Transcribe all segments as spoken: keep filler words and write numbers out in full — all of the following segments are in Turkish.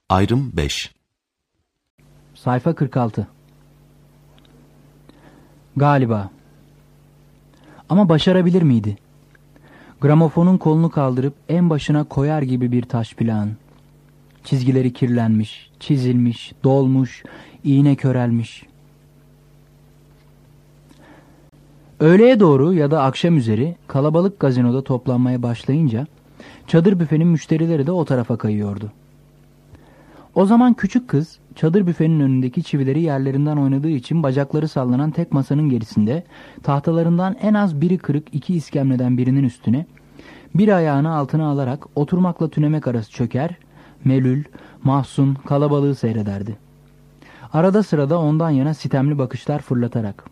Ayrım beş. Sayfa kırk altı. Galiba. Ama başarabilir miydi? Gramofonun kolunu kaldırıp en başına koyar gibi bir taş plan. Çizgileri kirlenmiş, çizilmiş, dolmuş, iğne körelmiş. Öğleye doğru ya da akşam üzeri kalabalık gazinoda toplanmaya başlayınca çadır büfenin müşterileri de o tarafa kayıyordu. O zaman küçük kız çadır büfenin önündeki çivileri yerlerinden oynadığı için bacakları sallanan tek masanın gerisinde tahtalarından en az biri kırık iki iskemleden birinin üstüne bir ayağını altına alarak oturmakla tünemek arası çöker, melül, mahzun kalabalığı seyrederdi. Arada sırada ondan yana sitemli bakışlar fırlatarak.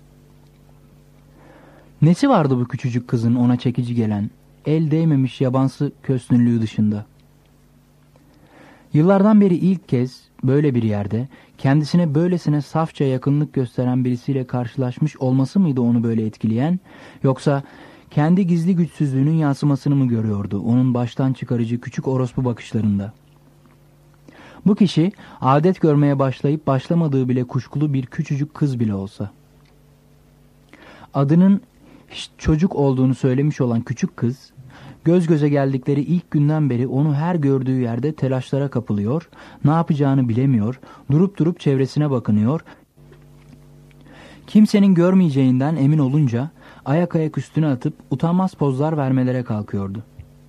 Nesi vardı bu küçücük kızın ona çekici gelen, el değmemiş yabansı kösnüllüğü dışında? Yıllardan beri ilk kez böyle bir yerde kendisine böylesine safça yakınlık gösteren birisiyle karşılaşmış olması mıydı onu böyle etkileyen, yoksa kendi gizli güçsüzlüğünün yansımasını mı görüyordu onun baştan çıkarıcı küçük orospu bakışlarında? Bu kişi adet görmeye başlayıp başlamadığı bile kuşkulu bir küçücük kız bile olsa. Adının çocuk olduğunu söylemiş olan küçük kız, göz göze geldikleri ilk günden beri onu her gördüğü yerde telaşlara kapılıyor, ne yapacağını bilemiyor, durup durup çevresine bakınıyor. Kimsenin görmeyeceğinden emin olunca ayak ayak üstüne atıp utanmaz pozlar vermelere kalkıyordu.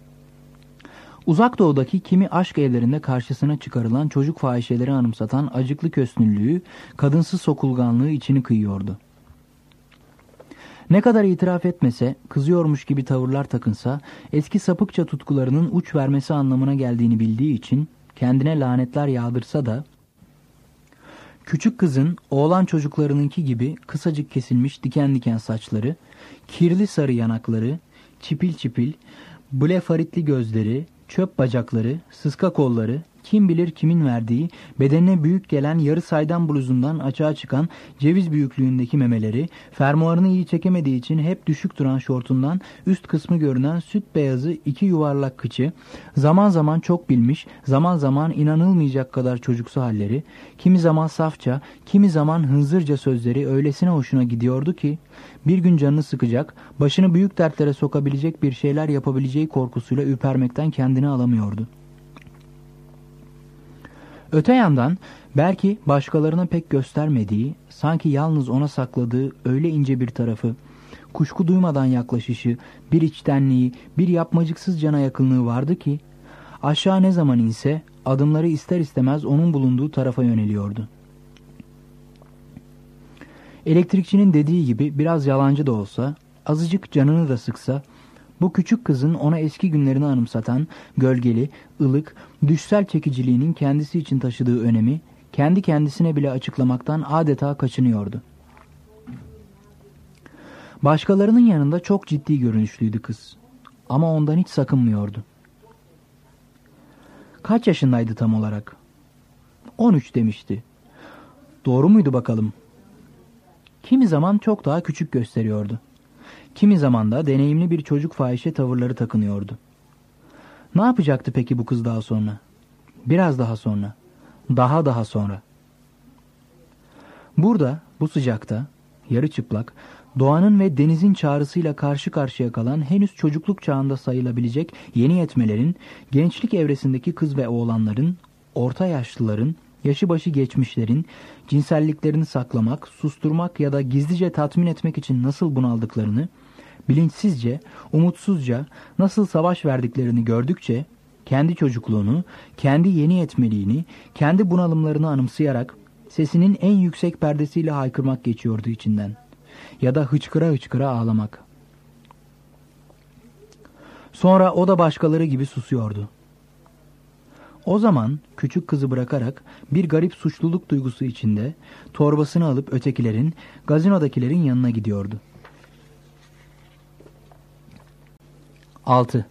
Uzak doğudaki kimi aşk evlerinde karşısına çıkarılan çocuk fahişeleri anımsatan acıklı kösnüllüğü, kadınsı sokulganlığı içini kıyıyordu. Ne kadar itiraf etmese, kızıyormuş gibi tavırlar takınsa, eski sapıkça tutkularının uç vermesi anlamına geldiğini bildiği için kendine lanetler yağdırsa da, küçük kızın oğlan çocuklarınınki gibi kısacık kesilmiş diken diken saçları, kirli sarı yanakları, çipil çipil, blefaritli gözleri, çöp bacakları, sıska kolları, kim bilir kimin verdiği, bedenine büyük gelen yarı saydam bluzundan açığa çıkan ceviz büyüklüğündeki memeleri, fermuarını iyi çekemediği için hep düşük duran şortundan üst kısmı görünen süt beyazı iki yuvarlak kıçı, zaman zaman çok bilmiş, zaman zaman inanılmayacak kadar çocuksu halleri, kimi zaman safça, kimi zaman hınzırca sözleri öylesine hoşuna gidiyordu ki, bir gün canını sıkacak, başını büyük dertlere sokabilecek bir şeyler yapabileceği korkusuyla ürpermekten kendini alamıyordu. Öte yandan belki başkalarına pek göstermediği, sanki yalnız ona sakladığı öyle ince bir tarafı, kuşku duymadan yaklaşışı, bir içtenliği, bir yapmacıksız cana yakınlığı vardı ki, aşağı ne zaman inse adımları ister istemez onun bulunduğu tarafa yöneliyordu. Elektrikçinin dediği gibi biraz yalancı da olsa, azıcık canını da sıksa, bu küçük kızın ona eski günlerini anımsatan, gölgeli, ılık, düşsel çekiciliğinin kendisi için taşıdığı önemi, kendi kendisine bile açıklamaktan adeta kaçınıyordu. Başkalarının yanında çok ciddi görünüşlüydü kız. Ama ondan hiç sakınmıyordu. Kaç yaşındaydı tam olarak? on üç demişti. Doğru muydu bakalım? Kimi zaman çok daha küçük gösteriyordu. Kimi zaman da deneyimli bir çocuk fahişe tavırları takınıyordu. Ne yapacaktı peki bu kız daha sonra? Biraz daha sonra. Daha daha sonra. Burada, bu sıcakta, yarı çıplak, doğanın ve denizin çağrısıyla karşı karşıya kalan henüz çocukluk çağında sayılabilecek yeni yetmelerin, gençlik evresindeki kız ve oğlanların, orta yaşlıların, yaşı başı geçmişlerin, cinselliklerini saklamak, susturmak ya da gizlice tatmin etmek için nasıl bunaldıklarını, bilinçsizce, umutsuzca nasıl savaş verdiklerini gördükçe, kendi çocukluğunu, kendi yeni yetmeliğini, kendi bunalımlarını anımsayarak sesinin en yüksek perdesiyle haykırmak geçiyordu içinden. Ya da hıçkıra hıçkıra ağlamak. Sonra o da başkaları gibi susuyordu. O zaman küçük kızı bırakarak bir garip suçluluk duygusu içinde torbasını alıp ötekilerin, gazinodakilerin yanına gidiyordu. altı.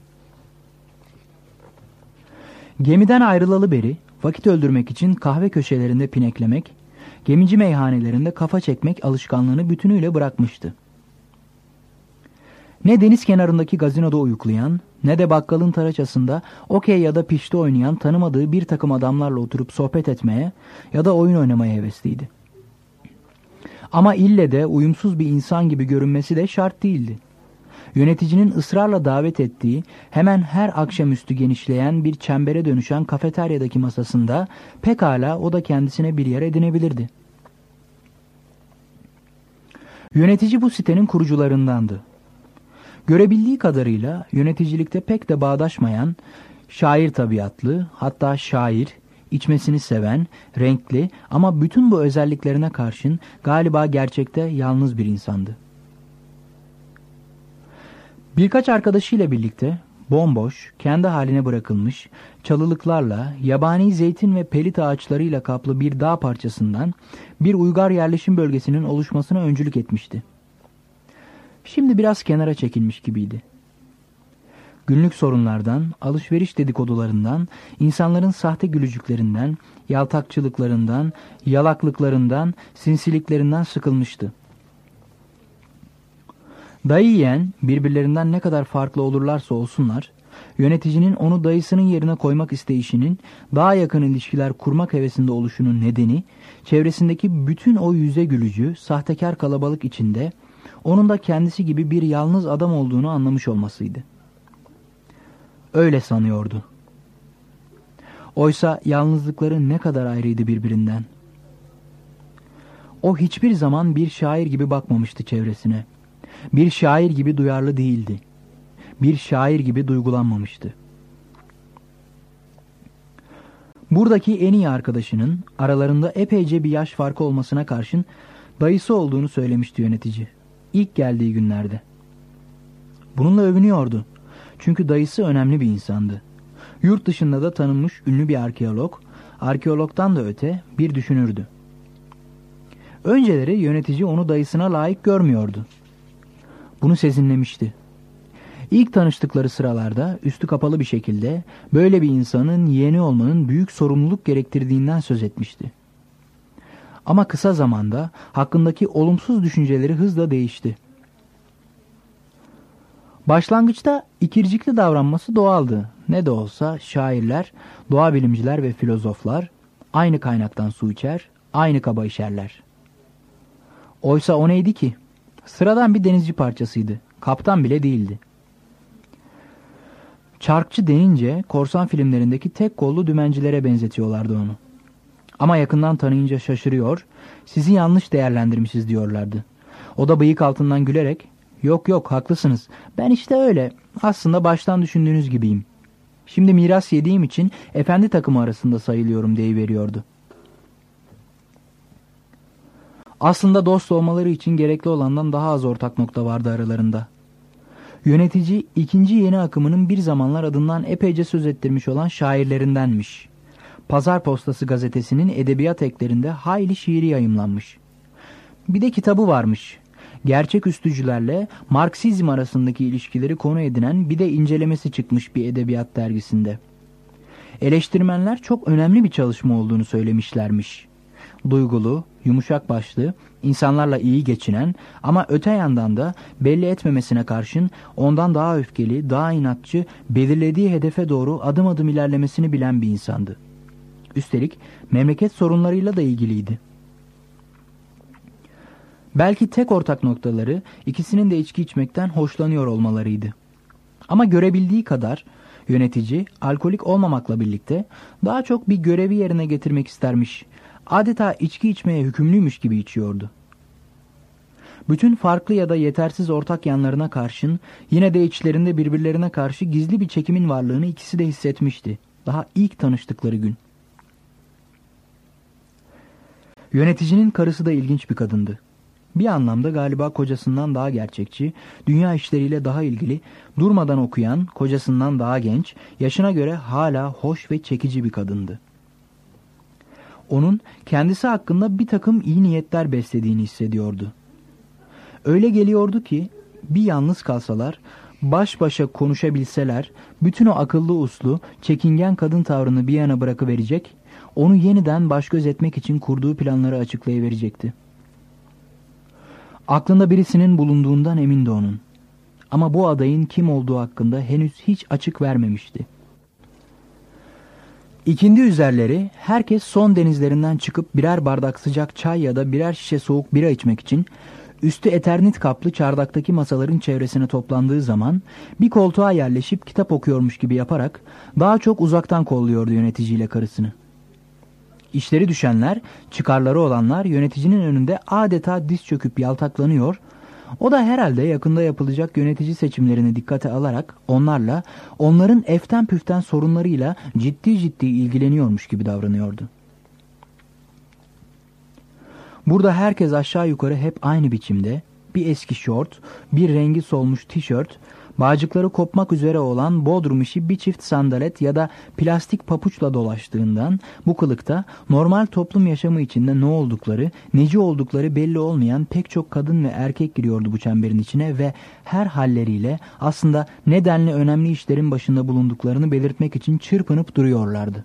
Gemiden ayrılalı beri vakit öldürmek için kahve köşelerinde pineklemek, gemici meyhanelerinde kafa çekmek alışkanlığını bütünüyle bırakmıştı. Ne deniz kenarındaki gazinoda uyuklayan, ne de bakkalın taraçasında okey ya da pişti oynayan tanımadığı bir takım adamlarla oturup sohbet etmeye ya da oyun oynamaya hevesliydi. Ama ille de uyumsuz bir insan gibi görünmesi de şart değildi. Yöneticinin ısrarla davet ettiği, hemen her akşamüstü genişleyen bir çembere dönüşen kafeteryadaki masasında pekala o da kendisine bir yer edinebilirdi. Yönetici bu sitenin kurucularındandı. Görebildiği kadarıyla yöneticilikte pek de bağdaşmayan, şair tabiatlı, hatta şair, içmesini seven, renkli ama bütün bu özelliklerine karşın galiba gerçekte yalnız bir insandı. Birkaç arkadaşıyla birlikte bomboş, kendi haline bırakılmış, çalılıklarla, yabani zeytin ve pelit ağaçlarıyla kaplı bir dağ parçasından bir uygar yerleşim bölgesinin oluşmasına öncülük etmişti. Şimdi biraz kenara çekilmiş gibiydi. Günlük sorunlardan, alışveriş dedikodularından, insanların sahte gülücüklerinden, yaltakçılıklarından, yalaklıklarından, sinsiliklerinden sıkılmıştı. Dayı yeğen birbirlerinden ne kadar farklı olurlarsa olsunlar, yöneticinin onu dayısının yerine koymak isteyişinin daha yakın ilişkiler kurmak hevesinde oluşunun nedeni, çevresindeki bütün o yüze gülücü, sahtekar kalabalık içinde onun da kendisi gibi bir yalnız adam olduğunu anlamış olmasıydı. Öyle sanıyordu. Oysa yalnızlıkları ne kadar ayrıydı birbirinden. O hiçbir zaman bir şair gibi bakmamıştı çevresine. Bir şair gibi duyarlı değildi. Bir şair gibi duygulanmamıştı. Buradaki en iyi arkadaşının aralarında epeyce bir yaş farkı olmasına karşın dayısı olduğunu söylemişti yönetici. İlk geldiği günlerde. Bununla övünüyordu. Çünkü dayısı önemli bir insandı. Yurt dışında da tanınmış ünlü bir arkeolog, arkeologdan da öte bir düşünürdü. Önceleri yönetici onu dayısına layık görmüyordu. Bunu sezinlemişti. İlk tanıştıkları sıralarda üstü kapalı bir şekilde böyle bir insanın yeğeni olmanın büyük sorumluluk gerektirdiğinden söz etmişti. Ama kısa zamanda hakkındaki olumsuz düşünceleri hızla değişti. Başlangıçta ikircikli davranması doğaldı. Ne de olsa şairler, doğa bilimciler ve filozoflar aynı kaynaktan su içer, aynı kaba işerler. Oysa o neydi ki? Sıradan bir denizci parçasıydı. Kaptan bile değildi. Çarkçı denince korsan filmlerindeki tek kollu dümencilere benzetiyorlardı onu. Ama yakından tanıyınca şaşırıyor, sizi yanlış değerlendirmişiz diyorlardı. O da bıyık altından gülerek, yok yok haklısınız, ben işte öyle, aslında baştan düşündüğünüz gibiyim. Şimdi miras yediğim için efendi takımı arasında sayılıyorum deyiveriyordu. Aslında dost olmaları için gerekli olandan daha az ortak nokta vardı aralarında. Yönetici ikinci yeni akımının bir zamanlar adından epeyce söz ettirmiş olan şairlerindenmiş. Pazar Postası gazetesinin edebiyat eklerinde hayli şiiri yayımlanmış. Bir de kitabı varmış. Gerçek üstücülerle Marksizm arasındaki ilişkileri konu edinen bir de incelemesi çıkmış bir edebiyat dergisinde. Eleştirmenler çok önemli bir çalışma olduğunu söylemişlermiş. Duygulu, yumuşak başlı, insanlarla iyi geçinen ama öte yandan da belli etmemesine karşın ondan daha öfkeli, daha inatçı, belirlediği hedefe doğru adım adım ilerlemesini bilen bir insandı. Üstelik memleket sorunlarıyla da ilgiliydi. Belki tek ortak noktaları ikisinin de içki içmekten hoşlanıyor olmalarıydı. Ama görebildiği kadar yönetici alkolik olmamakla birlikte daha çok bir görevi yerine getirmek istermiş. Adeta içki içmeye hükümlüymüş gibi içiyordu. Bütün farklı ya da yetersiz ortak yanlarına karşın yine de içlerinde birbirlerine karşı gizli bir çekimin varlığını ikisi de hissetmişti. Daha ilk tanıştıkları gün. Yöneticinin karısı da ilginç bir kadındı. Bir anlamda galiba kocasından daha gerçekçi, dünya işleriyle daha ilgili, durmadan okuyan, kocasından daha genç, yaşına göre hala hoş ve çekici bir kadındı. Onun kendisi hakkında bir takım iyi niyetler beslediğini hissediyordu. Öyle geliyordu ki bir yalnız kalsalar, baş başa konuşabilseler, bütün o akıllı uslu, çekingen kadın tavrını bir yana bırakıverecek, onu yeniden baş göz etmek için kurduğu planları açıklayıverecekti. Aklında birisinin bulunduğundan emindi onun. Ama bu adayın kim olduğu hakkında henüz hiç açık vermemişti. İkindi üzerleri herkes son denizlerinden çıkıp birer bardak sıcak çay ya da birer şişe soğuk bira içmek için üstü eternit kaplı çardaktaki masaların çevresine toplandığı zaman bir koltuğa yerleşip kitap okuyormuş gibi yaparak daha çok uzaktan kolluyordu yöneticiyle karısını. İşleri düşenler, çıkarları olanlar yöneticinin önünde adeta diz çöküp yaltaklanıyor, o da herhalde yakında yapılacak yönetici seçimlerini dikkate alarak onlarla, onların eften püften sorunlarıyla ciddi ciddi ilgileniyormuş gibi davranıyordu. Burada herkes aşağı yukarı hep aynı biçimde, bir eski şort, bir rengi solmuş tişört, bağcıkları kopmak üzere olan bodrum işi bir çift sandalet ya da plastik papuçla dolaştığından bu kılıkta normal toplum yaşamı içinde ne oldukları, neci oldukları belli olmayan pek çok kadın ve erkek giriyordu bu çemberin içine ve her halleriyle aslında nedenli önemli işlerin başında bulunduklarını belirtmek için çırpınıp duruyorlardı.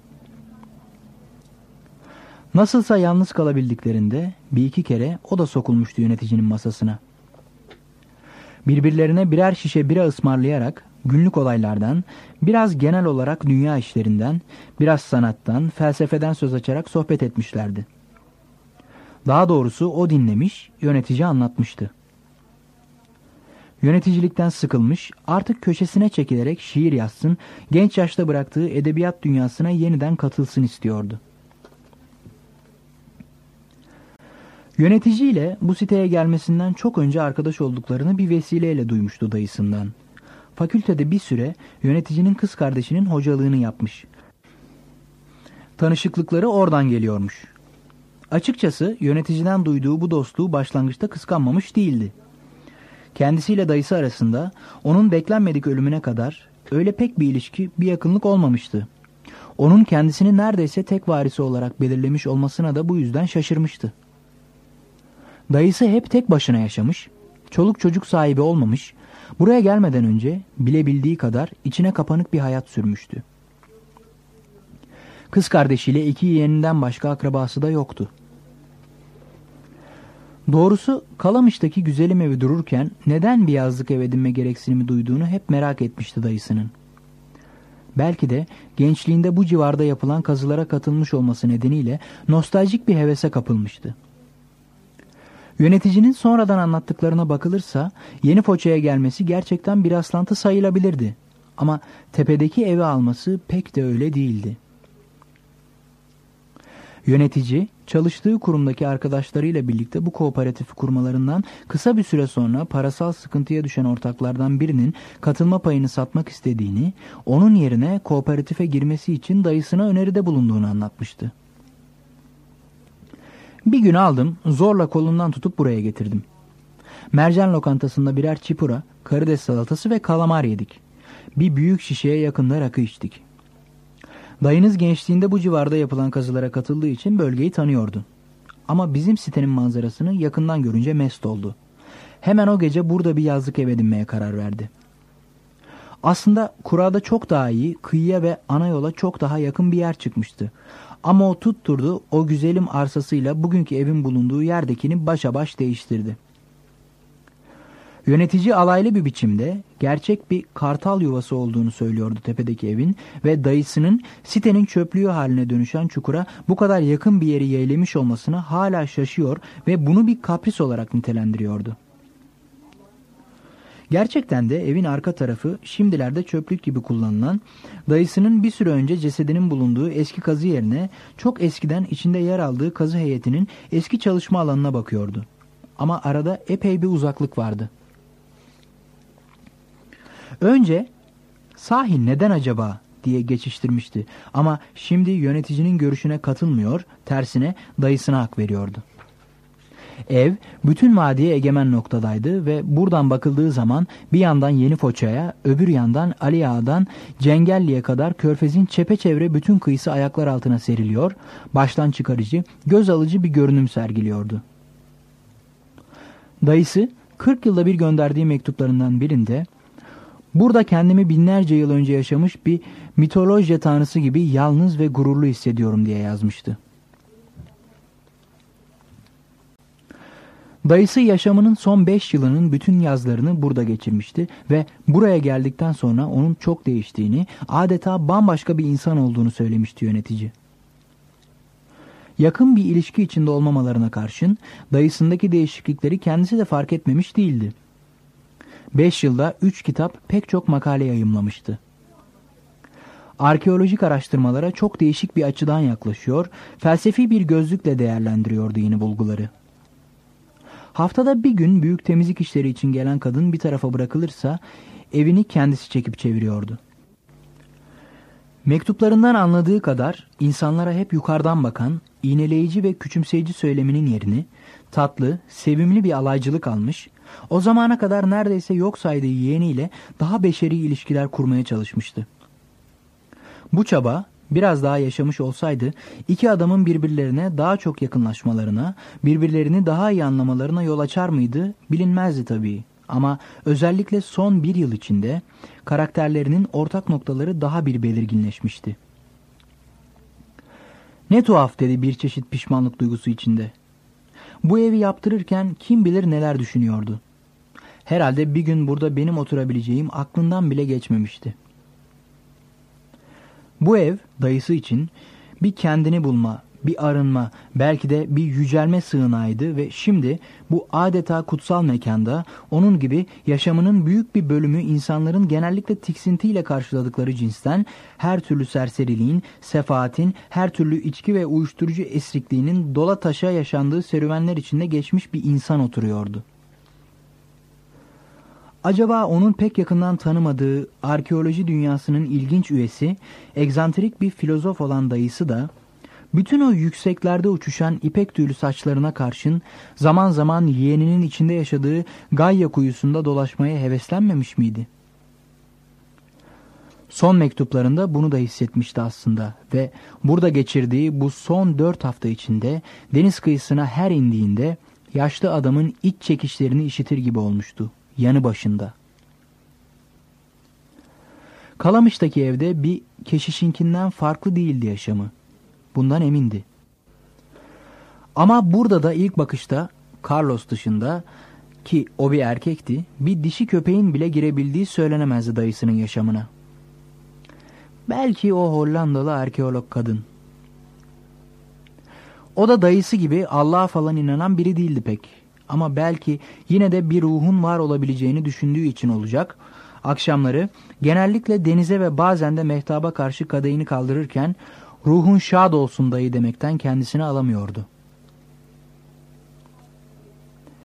Nasılsa yalnız kalabildiklerinde bir iki kere o da sokulmuştu yöneticinin masasına. Birbirlerine birer şişe bira ısmarlayarak günlük olaylardan, biraz genel olarak dünya işlerinden, biraz sanattan, felsefeden söz açarak sohbet etmişlerdi. Daha doğrusu o dinlemiş, yönetici anlatmıştı. Yöneticilikten sıkılmış, artık köşesine çekilerek şiir yazsın, genç yaşta bıraktığı edebiyat dünyasına yeniden katılsın istiyordu. Yöneticiyle bu siteye gelmesinden çok önce arkadaş olduklarını bir vesileyle duymuştu dayısından. Fakültede bir süre yöneticinin kız kardeşinin hocalığını yapmış. Tanışıklıkları oradan geliyormuş. Açıkçası yöneticiden duyduğu bu dostluğu başlangıçta kıskanmamış değildi. Kendisiyle dayısı arasında onun beklenmedik ölümüne kadar öyle pek bir ilişki, bir yakınlık olmamıştı. Onun kendisini neredeyse tek varisi olarak belirlemiş olmasına da bu yüzden şaşırmıştı. Dayısı hep tek başına yaşamış, çoluk çocuk sahibi olmamış, buraya gelmeden önce bilebildiği kadar içine kapanık bir hayat sürmüştü. Kız kardeşiyle iki yeğeninden başka akrabası da yoktu. Doğrusu Kalamış'taki güzelim evi dururken neden bir yazlık ev edinme gereksinimi duyduğunu hep merak etmişti dayısının. Belki de gençliğinde bu civarda yapılan kazılara katılmış olması nedeniyle nostaljik bir hevese kapılmıştı. Yöneticinin sonradan anlattıklarına bakılırsa Yeni Foça'ya gelmesi gerçekten bir rastlantı sayılabilirdi. Ama tepedeki evi alması pek de öyle değildi. Yönetici çalıştığı kurumdaki arkadaşlarıyla birlikte bu kooperatifi kurmalarından kısa bir süre sonra parasal sıkıntıya düşen ortaklardan birinin katılma payını satmak istediğini, onun yerine kooperatife girmesi için dayısına öneride bulunduğunu anlatmıştı. Bir gün aldım, zorla kolundan tutup buraya getirdim. Mercan lokantasında birer çipura, karides salatası ve kalamar yedik. Bir büyük şişeye yakında rakı içtik. Dayınız gençliğinde bu civarda yapılan kazılara katıldığı için bölgeyi tanıyordu. Ama bizim sitenin manzarasını yakından görünce mest oldu. Hemen o gece burada bir yazlık ev edinmeye karar verdi. Aslında kurada çok daha iyi, kıyıya ve ana yola çok daha yakın bir yer çıkmıştı. Ama o tutturdu, o güzelim arsasıyla bugünkü evin bulunduğu yerdekini başa baş değiştirdi. Yönetici alaylı bir biçimde gerçek bir kartal yuvası olduğunu söylüyordu tepedeki evin ve dayısının sitenin çöplüğü haline dönüşen çukura bu kadar yakın bir yeri yeğlemiş olmasına hala şaşıyor ve bunu bir kapris olarak nitelendiriyordu. Gerçekten de evin arka tarafı şimdilerde çöplük gibi kullanılan, dayısının bir süre önce cesedinin bulunduğu eski kazı yerine çok eskiden içinde yer aldığı kazı heyetinin eski çalışma alanına bakıyordu. Ama arada epey bir uzaklık vardı. Önce sahi neden acaba diye geçiştirmişti ama şimdi yöneticinin görüşüne katılmıyor, tersine dayısına hak veriyordu. Ev bütün vadiye egemen noktadaydı ve buradan bakıldığı zaman bir yandan Yeni Foça'ya, öbür yandan Ali Ağa'dan Cengelli'ye kadar Körfez'in çepeçevre bütün kıyısı ayaklar altına seriliyor, baştan çıkarıcı, göz alıcı bir görünüm sergiliyordu. Dayısı kırk yılda bir gönderdiği mektuplarından birinde burada kendimi binlerce yıl önce yaşamış bir mitoloji tanrısı gibi yalnız ve gururlu hissediyorum diye yazmıştı. Dayısı yaşamının son beş yılının bütün yazlarını burada geçirmişti ve buraya geldikten sonra onun çok değiştiğini, adeta bambaşka bir insan olduğunu söylemişti yönetici. Yakın bir ilişki içinde olmamalarına karşın dayısındaki değişiklikleri kendisi de fark etmemiş değildi. Beş yılda üç kitap, pek çok makale yayımlamıştı. Arkeolojik araştırmalara çok değişik bir açıdan yaklaşıyor, felsefi bir gözlükle değerlendiriyordu yeni bulguları. Haftada bir gün büyük temizlik işleri için gelen kadın bir tarafa bırakılırsa evini kendisi çekip çeviriyordu. Mektuplarından anladığı kadar insanlara hep yukarıdan bakan, iğneleyici ve küçümseyici söyleminin yerini tatlı, sevimli bir alaycılık almış, o zamana kadar neredeyse yok saydığı yeğeniyle daha beşeri ilişkiler kurmaya çalışmıştı. Bu çaba biraz daha yaşamış olsaydı iki adamın birbirlerine daha çok yakınlaşmalarına, birbirlerini daha iyi anlamalarına yol açar mıydı bilinmezdi tabii. Ama özellikle son bir yıl içinde karakterlerinin ortak noktaları daha bir belirginleşmişti. Ne tuhaf dedi bir çeşit pişmanlık duygusu içinde. Bu evi yaptırırken kim bilir neler düşünüyordu. Herhalde bir gün burada benim oturabileceğim aklından bile geçmemişti. Bu ev dayısı için bir kendini bulma, bir arınma, belki de bir yücelme sığınağıydı ve şimdi bu adeta kutsal mekanda onun gibi yaşamının büyük bir bölümü insanların genellikle tiksintiyle karşıladıkları cinsten her türlü serseriliğin, sefaatin, her türlü içki ve uyuşturucu esrikliğinin dola taşa yaşandığı serüvenler içinde geçmiş bir insan oturuyordu. Acaba onun pek yakından tanımadığı arkeoloji dünyasının ilginç üyesi, egzantrik bir filozof olan dayısı da, bütün o yükseklerde uçuşan ipek tüylü saçlarına karşın zaman zaman yeğeninin içinde yaşadığı Gayya kuyusunda dolaşmaya heveslenmemiş miydi? Son mektuplarında bunu da hissetmişti aslında ve burada geçirdiği bu son dört hafta içinde deniz kıyısına her indiğinde yaşlı adamın iç çekişlerini işitir gibi olmuştu. Yanı başında. Kalamış'taki evde bir keşişinkinden farklı değildi yaşamı. Bundan emindi. Ama burada da ilk bakışta Carlos dışında, ki o bir erkekti, bir dişi köpeğin bile girebildiği söylenemezdi dayısının yaşamına. Belki o Hollandalı arkeolog kadın. O da dayısı gibi Allah'a falan inanan biri değildi pek. Ama belki yine de bir ruhun var olabileceğini düşündüğü için olacak. Akşamları genellikle denize ve bazen de mehtaba karşı kadehini kaldırırken ruhun şad olsun dayı demekten kendisini alamıyordu.